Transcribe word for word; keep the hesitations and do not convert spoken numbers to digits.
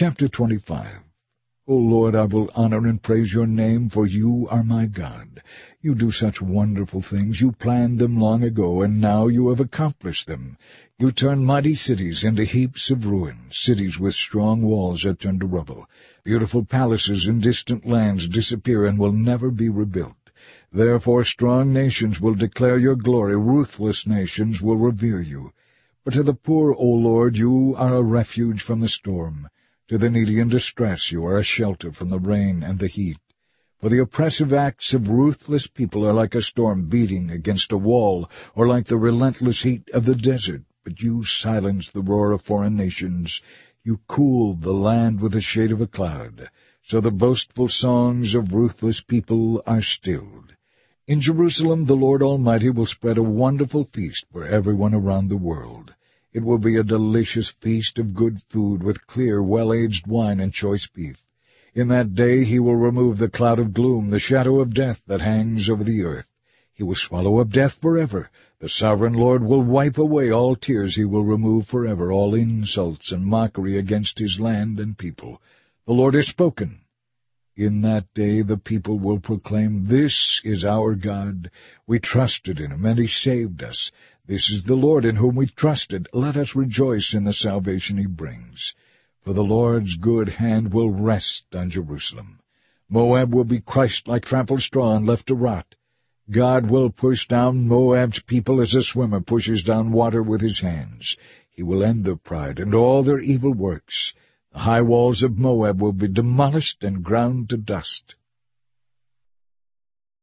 Chapter twenty-five. O Lord, I will honor and praise your name, for you are my God. You do such wonderful things. You planned them long ago, and now you have accomplished them. You turn mighty cities into heaps of ruins. Cities with strong walls are turned to rubble. Beautiful palaces in distant lands disappear and will never be rebuilt. Therefore strong nations will declare your glory. Ruthless nations will revere you. But to the poor, O Lord, you are a refuge from the storm. To the needy in distress you are a shelter from the rain and the heat. For the oppressive acts of ruthless people are like a storm beating against a wall, or like the relentless heat of the desert. But you silence the roar of foreign nations. You cool the land with the shade of a cloud. So the boastful songs of ruthless people are stilled. In Jerusalem the Lord Almighty will spread a wonderful feast for everyone around the world. It will be a delicious feast of good food, with clear, well-aged wine and choice beef. In that day he will remove the cloud of gloom, the shadow of death that hangs over the earth. He will swallow up death forever. The sovereign Lord will wipe away all tears. He will remove forever all insults and mockery against his land and people. The Lord has spoken. In that day the people will proclaim, "This is our God. We trusted in him, and he saved us. This is the Lord in whom we trusted. Let us rejoice in the salvation he brings. For the Lord's good hand will rest on Jerusalem. Moab will be crushed like trampled straw and left to rot. God will push down Moab's people as a swimmer pushes down water with his hands. He will end their pride and all their evil works. The high walls of Moab will be demolished and ground to dust.